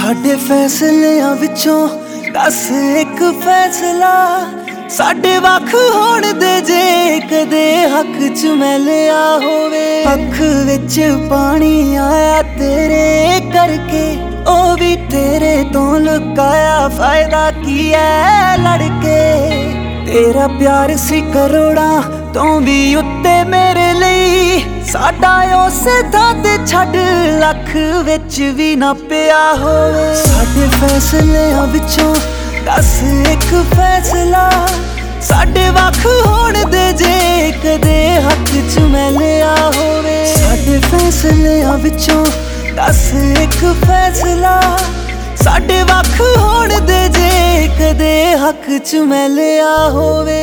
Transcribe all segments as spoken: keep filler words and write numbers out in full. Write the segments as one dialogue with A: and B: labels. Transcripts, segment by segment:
A: साडे फैसलियां विचों दस एक फैसला साडे वख होण दे जे कदे हक च मैलिया होवे। अख विच पानी आया तेरे करके ओ भी तेरे तो लुकाया फायदा की है लड़के। तेरा प्यार सी करोड़ा तो भी उत्ते मेरे लिए साडा उसे थां ते छड्ड लख विच भी ना पिया होवे। साडे फैसलियां विचों दस एक फैसला साडे वख होण दे जे कदे हक च मैलिया होवे। साडे फैसलियां विचों दस एक फैसला साडे वख होण दे जे कदे हक च मैलिया होवे।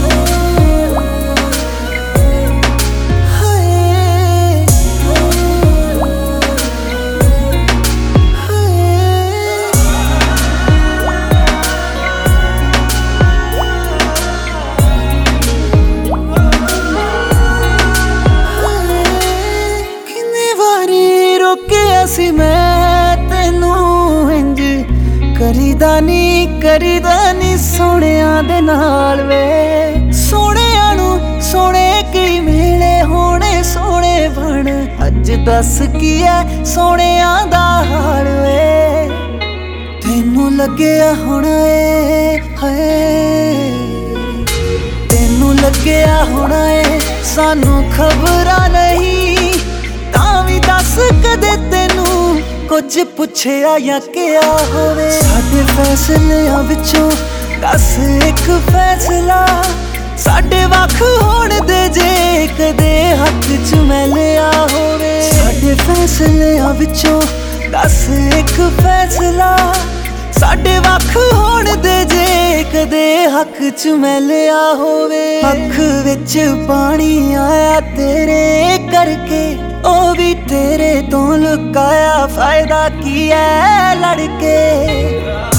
A: सी मैं तेनू इंज करीदा नी करीदा नी सोहणिया दे नाल वे। सोहणिया नू सोहणे की मिले होणे सोहणे बन अज दस की है सोहणिया दा हाल वे। तेनू लग्या होना ए हाय तेनू लग्या होना ए सानू खबरां नहीं तां वी दस कदे तेनू कुछ पुछया या क्या होवे। साडे फैसलियां विचों दस एक फैसला साडे वख होण दे जे कदे हक च मैलिया होवे। साडे फैसलियां विचों दस एक फैसला साडे वख होण दे जे कदे हक च मैलिया होवे। अख विच पानी आया तेरे करके ओ भी तेरे तो लुकाया फायदा की है लड़के।